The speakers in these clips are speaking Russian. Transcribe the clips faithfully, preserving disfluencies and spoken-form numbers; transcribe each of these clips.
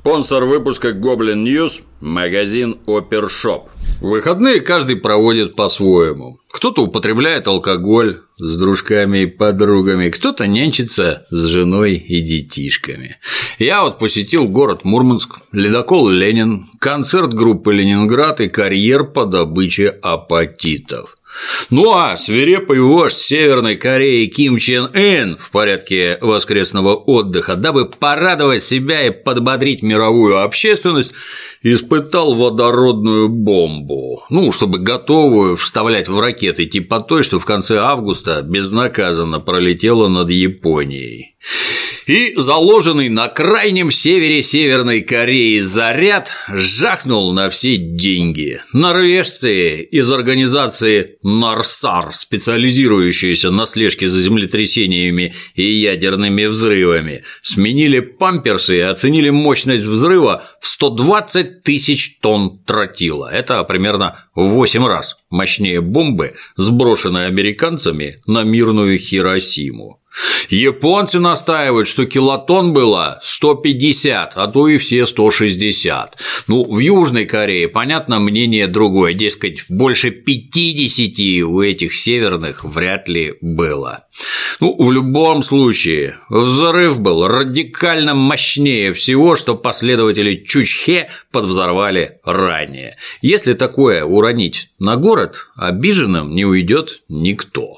Спонсор выпуска Goblin News – магазин Опершоп. В выходные каждый проводит по-своему. Кто-то употребляет алкоголь с дружками и подругами, кто-то нянчится с женой и детишками. Я вот посетил город Мурманск, ледокол «Ленин», концерт группы «Ленинград» и карьер по добыче апатитов. Ну а свирепый вождь Северной Кореи Ким Чен Ын в порядке воскресного отдыха, дабы порадовать себя и подбодрить мировую общественность, испытал водородную бомбу, ну, чтобы готовую вставлять в ракеты типа той, что в конце августа безнаказанно пролетела над Японией. И заложенный на крайнем севере Северной Кореи заряд жахнул на все деньги. Норвежцы из организации Нарсар, специализирующиеся на слежке за землетрясениями и ядерными взрывами, сменили памперсы и оценили мощность взрыва в сто двадцать тысяч тонн тротила. Это примерно в восемь раз мощнее бомбы, сброшенной американцами на мирную Хиросиму. Японцы настаивают, что килотонн было сто пятьдесят, а то и все сто шестьдесят. Ну, в Южной Корее, понятно, мнение другое, дескать, больше пятидесяти у этих северных вряд ли было. Ну, в любом случае, взрыв был радикально мощнее всего, что последователи Чучхе подвзорвали ранее. Если такое уронить на город, обиженным не уйдет никто.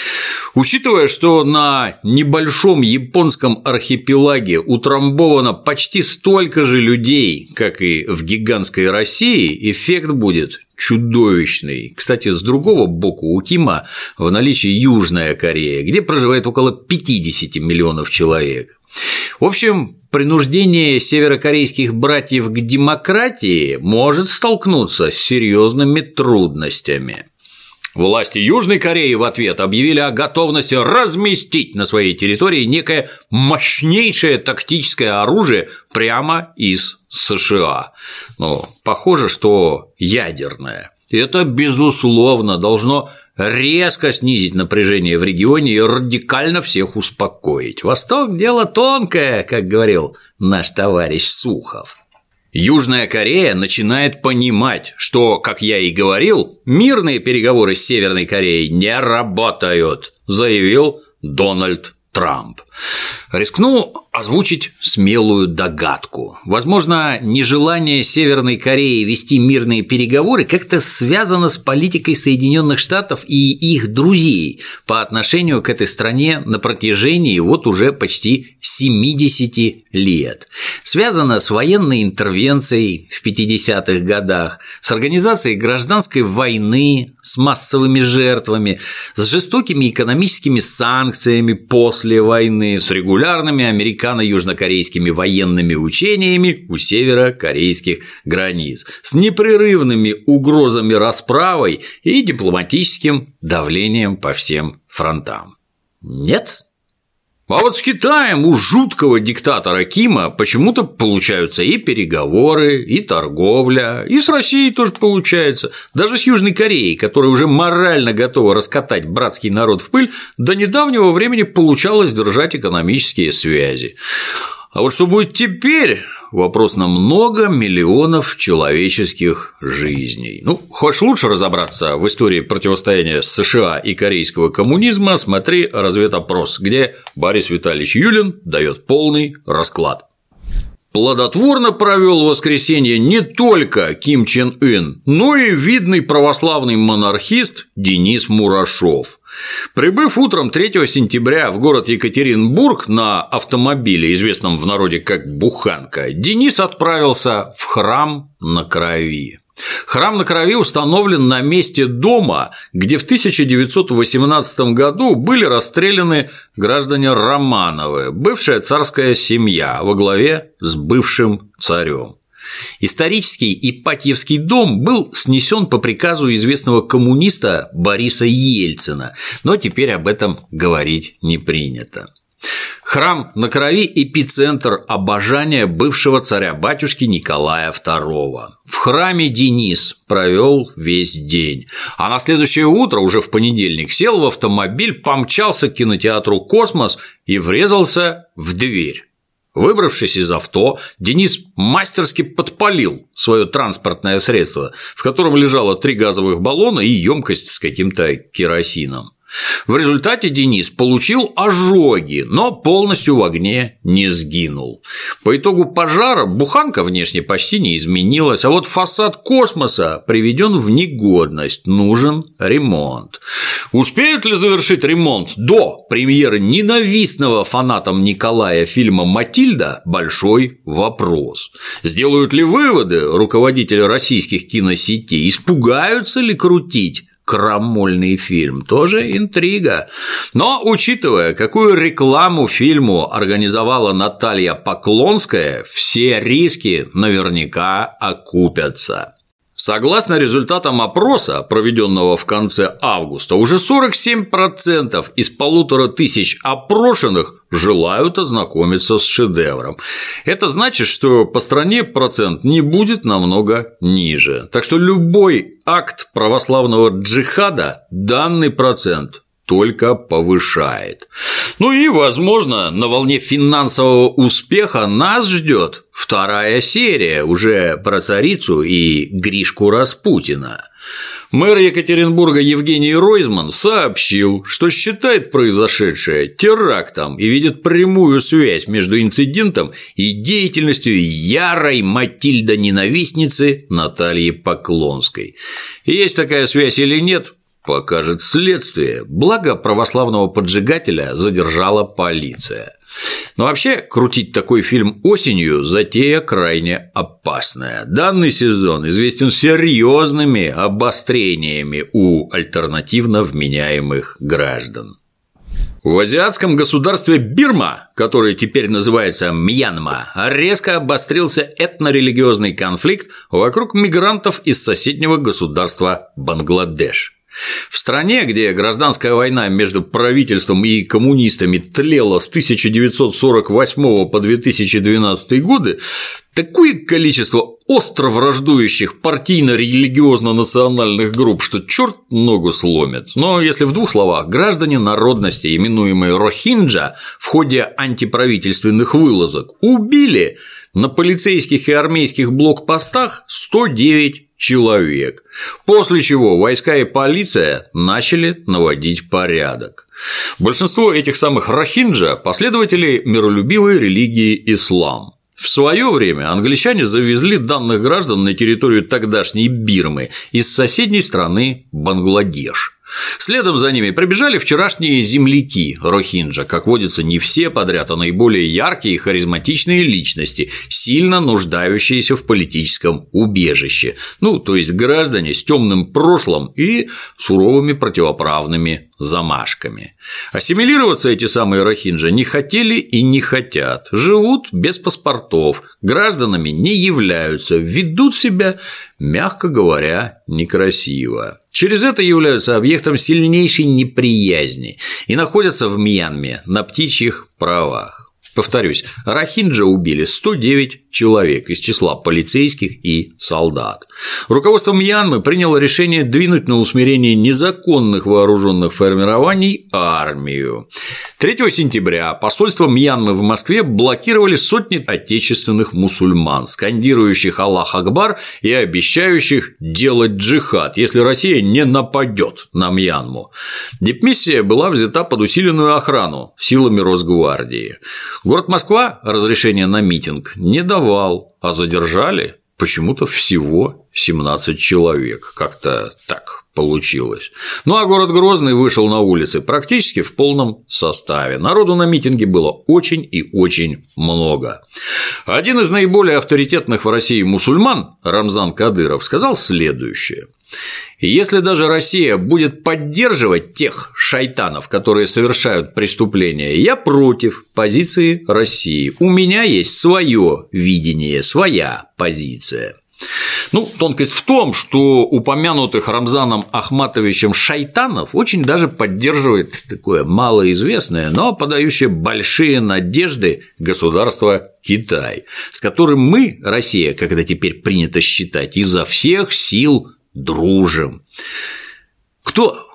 Учитывая, что на небольшом японском архипелаге утрамбовано почти столько же людей, как и в гигантской России, эффект будет чудовищный. Кстати, с другого боку у Кима в наличии Южная Корея, где проживает около пятидесяти миллионов человек. В общем, принуждение северокорейских братьев к демократии может столкнуться с серьезными трудностями. Власти Южной Кореи в ответ объявили о готовности разместить на своей территории некое мощнейшее тактическое оружие прямо из США. Но похоже, что ядерное. Это, безусловно, должно резко снизить напряжение в регионе и радикально всех успокоить. Восток – дело тонкое, как говорил наш товарищ Сухов. Южная Корея начинает понимать, что, как я и говорил, мирные переговоры с Северной Кореей не работают, заявил Дональд Трамп. Рискну озвучить смелую догадку. Возможно, нежелание Северной Кореи вести мирные переговоры как-то связано с политикой Соединенных Штатов и их друзей по отношению к этой стране на протяжении вот уже почти семидесяти лет. Связано с военной интервенцией в пятидесятых годах, с организацией гражданской войны, с массовыми жертвами, с жестокими экономическими санкциями после войны, с регулярными американо-южнокорейскими военными учениями у северокорейских границ, с непрерывными угрозами расправой и дипломатическим давлением по всем фронтам. Нет? А вот с Китаем у жуткого диктатора Кима почему-то получаются и переговоры, и торговля, и с Россией тоже получается. Даже с Южной Кореей, которая уже морально готова раскатать братский народ в пыль, до недавнего времени получалось держать экономические связи. А вот что будет теперь – вопрос на много миллионов человеческих жизней. Ну, хочешь лучше разобраться в истории противостояния США и корейского коммунизма, смотри разведопрос, где Борис Витальевич Юлин дает полный расклад. Плодотворно провел в воскресенье не только Ким Чен Ын, но и видный православный монархист Денис Мурашов. Прибыв утром третьего сентября в город Екатеринбург на автомобиле, известном в народе как «Буханка», Денис отправился в храм на Крови. Храм на Крови установлен на месте дома, где в тысяча девятьсот восемнадцатом году были расстреляны граждане Романовы, бывшая царская семья во главе с бывшим царем. Исторический Ипатьевский дом был снесен по приказу известного коммуниста Бориса Ельцина, но теперь об этом говорить не принято. Храм на Крови – эпицентр обожания бывшего царя-батюшки Николая второго. В храме Денис провел весь день, а на следующее утро, уже в понедельник, сел в автомобиль, помчался к кинотеатру «Космос» и врезался в дверь. Выбравшись из авто, Денис мастерски подпалил свое транспортное средство, в котором лежало три газовых баллона и емкость с каким-то керосином. В результате Денис получил ожоги, но полностью в огне не сгинул. По итогу пожара буханка внешне почти не изменилась, а вот фасад космоса приведен в негодность, нужен ремонт. Успеют ли завершить ремонт до премьеры ненавистного фанатам Николая фильма «Матильда» – большой вопрос. Сделают ли выводы руководители российских киносетей, испугаются ли крутить крамольный фильм, тоже интрига. Но, учитывая, какую рекламу фильму организовала Наталья Поклонская, все риски наверняка окупятся. Согласно результатам опроса, проведенного в конце августа, уже сорок семь процентов из полутора тысяч опрошенных желают ознакомиться с шедевром. Это значит, что по стране процент не будет намного ниже. Так что любой акт православного джихада данный процент только повышает. Ну и, возможно, на волне финансового успеха нас ждет вторая серия уже про царицу и Гришку Распутина. Мэр Екатеринбурга Евгений Ройзман сообщил, что считает произошедшее терактом и видит прямую связь между инцидентом и деятельностью ярой Матильда-ненавистницы Натальи Поклонской. Есть такая связь или нет? Покажет следствие, благо православного поджигателя задержала полиция. Но вообще, крутить такой фильм осенью – затея крайне опасная. Данный сезон известен серьезными обострениями у альтернативно вменяемых граждан. В азиатском государстве Бирма, которое теперь называется Мьянма, резко обострился этнорелигиозный конфликт вокруг мигрантов из соседнего государства Бангладеш. В стране, где гражданская война между правительством и коммунистами тлела с тысяча девятьсот сорок восьмого по две тысячи двенадцатый годы, такое количество остро враждующих партийно-религиозно-национальных групп, что черт ногу сломит. Но если в двух словах, граждане народности, именуемые рохинджа, в ходе антиправительственных вылазок убили на полицейских и армейских блокпостах сто девять человек, после чего войска и полиция начали наводить порядок. Большинство этих самых рохинджа – последователи миролюбивой религии ислам. В свое время англичане завезли данных граждан на территорию тогдашней Бирмы из соседней страны Бангладеш. Следом за ними прибежали вчерашние земляки рохинджа, как водится, не все подряд, а наиболее яркие и харизматичные личности, сильно нуждающиеся в политическом убежище, ну, то есть граждане с темным прошлым и суровыми противоправными замашками. Ассимилироваться эти самые рохинджа не хотели и не хотят, живут без паспортов, гражданами не являются, ведут себя, мягко говоря, некрасиво. Через это являются объектом сильнейшей неприязни и находятся в Мьянме на птичьих правах. Повторюсь, рохинджа убили сто девять человек из числа полицейских и солдат. Руководство Мьянмы приняло решение двинуть на усмирение незаконных вооруженных формирований армию. третьего сентября посольство Мьянмы в Москве блокировали сотни отечественных мусульман, скандирующих «Аллах Акбар» и обещающих делать джихад, если Россия не нападет на Мьянму. Дипмиссия была взята под усиленную охрану силами Росгвардии. Город Москва разрешения на митинг не давал, а задержали почему-то всего семнадцать человек. Как-то так получилось. Ну а город Грозный вышел на улицы практически в полном составе. Народу на митинге было очень и очень много. Один из наиболее авторитетных в России мусульман, Рамзан Кадыров, сказал следующее. Если даже Россия будет поддерживать тех шайтанов, которые совершают преступления, я против позиции России. У меня есть свое видение, своя позиция. Ну, тонкость в том, что упомянутых Рамзаном Ахматовичем шайтанов очень даже поддерживает такое малоизвестное, но подающее большие надежды государство Китай, с которым мы, Россия, как это теперь принято считать, изо всех сил дружим. Кто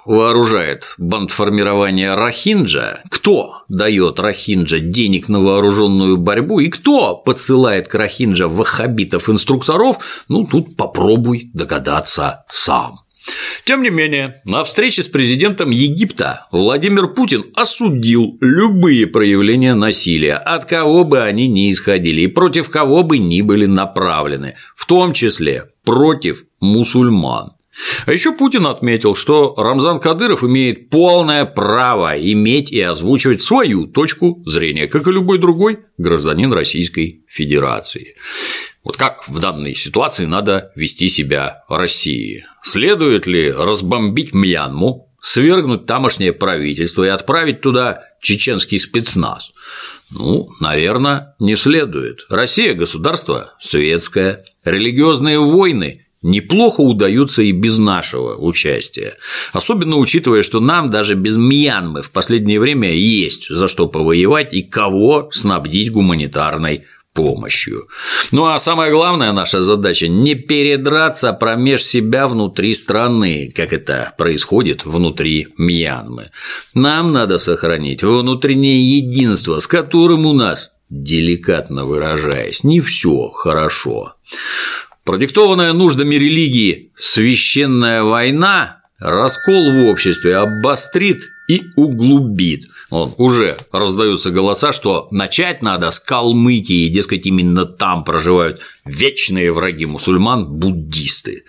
вооружает бандформирование Рохинджа, кто дает Рохинджа денег на вооруженную борьбу и кто подсылает к Рохинджа ваххабитов-инструкторов, ну тут попробуй догадаться сам. Тем не менее, на встрече с президентом Египта Владимир Путин осудил любые проявления насилия, от кого бы они ни исходили и против кого бы ни были направлены, в том числе против мусульман. А еще Путин отметил, что Рамзан Кадыров имеет полное право иметь и озвучивать свою точку зрения, как и любой другой гражданин Российской Федерации. Вот как в данной ситуации надо вести себя России? Следует ли разбомбить Мьянму, свергнуть тамошнее правительство и отправить туда чеченский спецназ? Ну, наверное, не следует. Россия – государство светское, религиозные войны неплохо удаются и без нашего участия, особенно учитывая, что нам даже без Мьянмы в последнее время есть за что повоевать и кого снабдить гуманитарной помощью. Ну а самая главная наша задача – не передраться промеж себя внутри страны, как это происходит внутри Мьянмы. Нам надо сохранить внутреннее единство, с которым у нас, деликатно выражаясь, не все хорошо. Продиктованная нуждами религии священная война раскол в обществе обострит и углубит. Вон, уже раздаются голоса, что начать надо с Калмыкии, дескать, именно там проживают вечные враги мусульман – буддисты.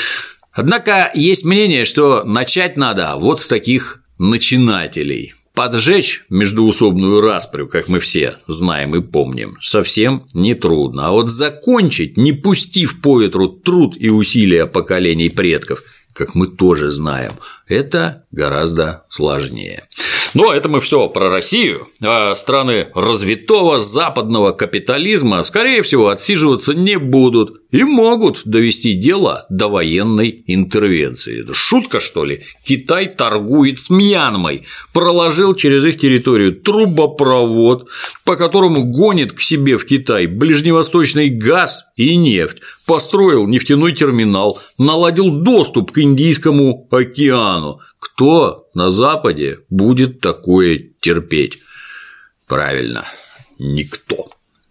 Однако есть мнение, что начать надо вот с таких начинателей. Поджечь междоусобную распрю, как мы все знаем и помним, совсем нетрудно, а вот закончить, не пустив по ветру труд и усилия поколений предков, как мы тоже знаем, это гораздо сложнее. Но это мы все про Россию, а страны развитого западного капитализма, скорее всего, отсиживаться не будут и могут довести дело до военной интервенции. Это шутка, что ли? Китай торгует с Мьянмой, проложил через их территорию трубопровод, по которому гонит к себе в Китай ближневосточный газ и нефть, построил нефтяной терминал, наладил доступ к Индийскому океану. Кто на Западе будет такое терпеть? Правильно, никто.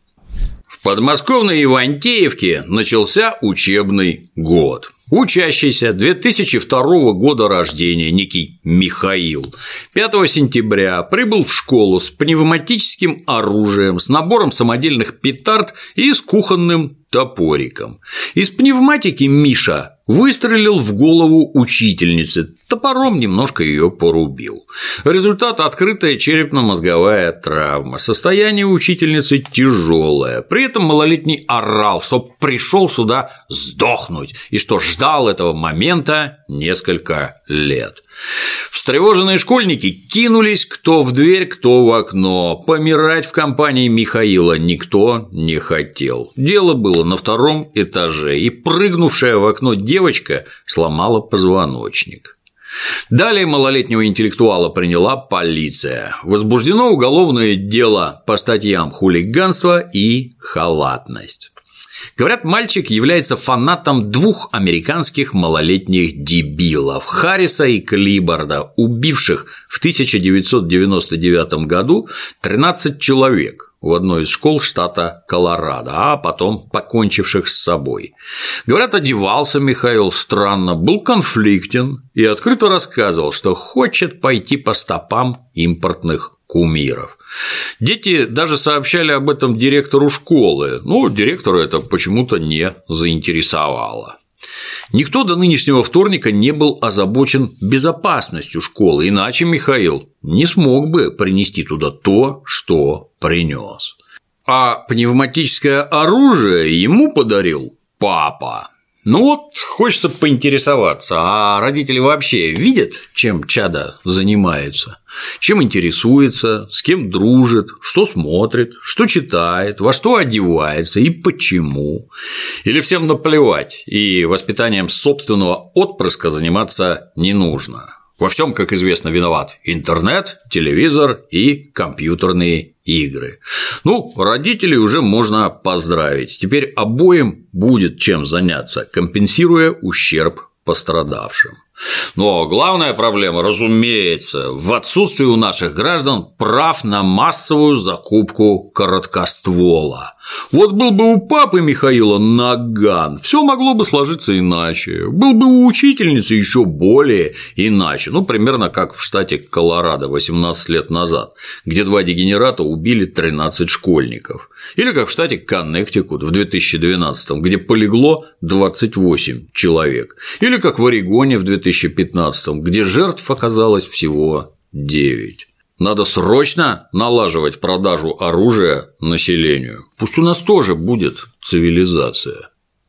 В подмосковной Ивантеевке начался учебный год. Учащийся две тысячи второго года рождения некий Михаил пятого сентября прибыл в школу с пневматическим оружием, с набором самодельных петард и с кухонным топориком. Из пневматики Миша выстрелил в голову учительницы, топором немножко ее порубил. Результат – открытая черепно-мозговая травма. Состояние учительницы тяжелое. При этом малолетний орал, что пришел сюда сдохнуть и что ждал этого момента несколько лет. Встревоженные школьники кинулись кто в дверь, кто в окно. Помирать в компании Михаила никто не хотел. Дело было на втором этаже, и прыгнувшая в окно девочка сломала позвоночник. Далее малолетнего интеллектуала приняла полиция. Возбуждено уголовное дело по статьям хулиганство и халатность. Говорят, мальчик является фанатом двух американских малолетних дебилов – Харриса и Клиборда, убивших в тысяча девятьсот девяносто девятом году тринадцать человек в одной из школ штата Колорадо, а потом покончивших с собой. Говорят, одевался Михаил странно, был конфликтен и открыто рассказывал, что хочет пойти по стопам импортных кумиров. Дети даже сообщали об этом директору школы, но директора это почему-то не заинтересовало. Никто до нынешнего вторника не был озабочен безопасностью школы, иначе Михаил не смог бы принести туда то, что принес. А пневматическое оружие ему подарил папа. Ну вот, хочется поинтересоваться, а родители вообще видят, чем чадо занимается? Чем интересуется, с кем дружит, что смотрит, что читает, во что одевается и почему? Или всем наплевать, и воспитанием собственного отпрыска заниматься не нужно? Во всем, как известно, виноват интернет, телевизор и компьютерные игры. Ну, родителей уже можно поздравить. Теперь обоим будет чем заняться, компенсируя ущерб пострадавшим. Но главная проблема, разумеется, в отсутствии у наших граждан прав на массовую закупку короткоствола. Вот был бы у папы Михаила наган, все могло бы сложиться иначе. Был бы у учительницы еще более иначе. Ну, примерно как в штате Колорадо восемнадцать лет назад, где два дегенерата убили тринадцать школьников. Или как в штате Коннектикут в две тысячи двенадцатом, где полегло двадцать восемь человек. Или как в Орегоне в две тысячи пятнадцатом, где жертв оказалось всего девять. Надо срочно налаживать продажу оружия населению. Пусть у нас тоже будет цивилизация.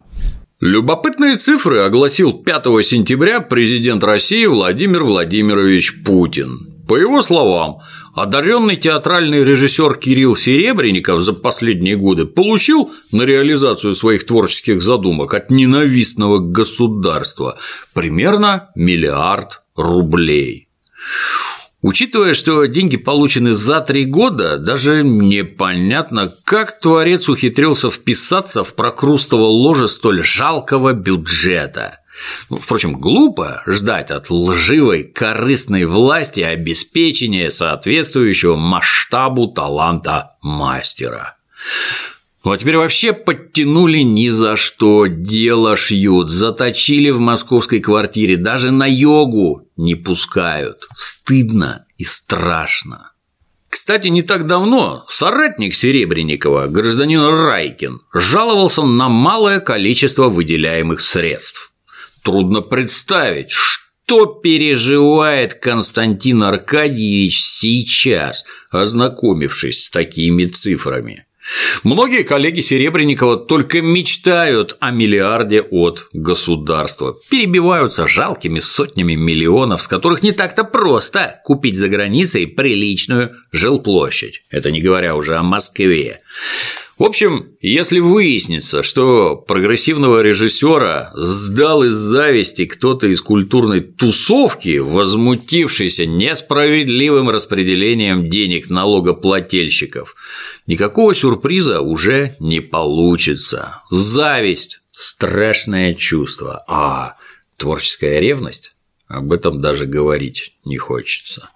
Любопытные цифры огласил пятого сентября президент России Владимир Владимирович Путин. По его словам, одаренный театральный режиссер Кирилл Серебренников за последние годы получил на реализацию своих творческих задумок от ненавистного государства примерно миллиард рублей. Учитывая, что деньги получены за три года, даже непонятно, как творец ухитрился вписаться в прокрустово ложе столь жалкого бюджета. Впрочем, глупо ждать от лживой, корыстной власти обеспечения соответствующего масштабу таланта мастера. Ну а теперь вообще подтянули ни за что, дело шьют, заточили в московской квартире, даже на йогу не пускают. Стыдно и страшно. Кстати, не так давно соратник Серебренникова, гражданин Райкин, жаловался на малое количество выделяемых средств. Трудно представить, что переживает Константин Аркадьевич сейчас, ознакомившись с такими цифрами. Многие коллеги Серебренникова только мечтают о миллиарде от государства, перебиваются жалкими сотнями миллионов, с которых не так-то просто купить за границей приличную жилплощадь, это не говоря уже о Москве. В общем, если выяснится, что прогрессивного режиссера сдал из зависти кто-то из культурной тусовки, возмутившийся несправедливым распределением денег налогоплательщиков, никакого сюрприза уже не получится. Зависть – страшное чувство, а творческая ревность – об этом даже говорить не хочется.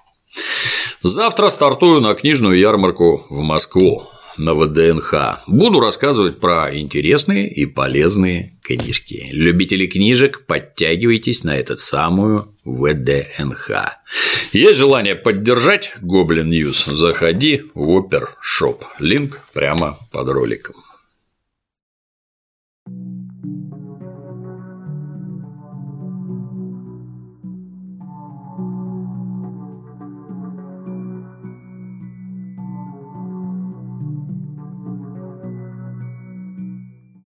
Завтра стартую на книжную ярмарку в Москву. На вэ дэ эн ха. Буду рассказывать про интересные и полезные книжки. Любители книжек, подтягивайтесь на эту самую вэ дэ эн ха. Есть желание поддержать Гоблин Ньюс? Заходи в Опершоп. Линк прямо под роликом.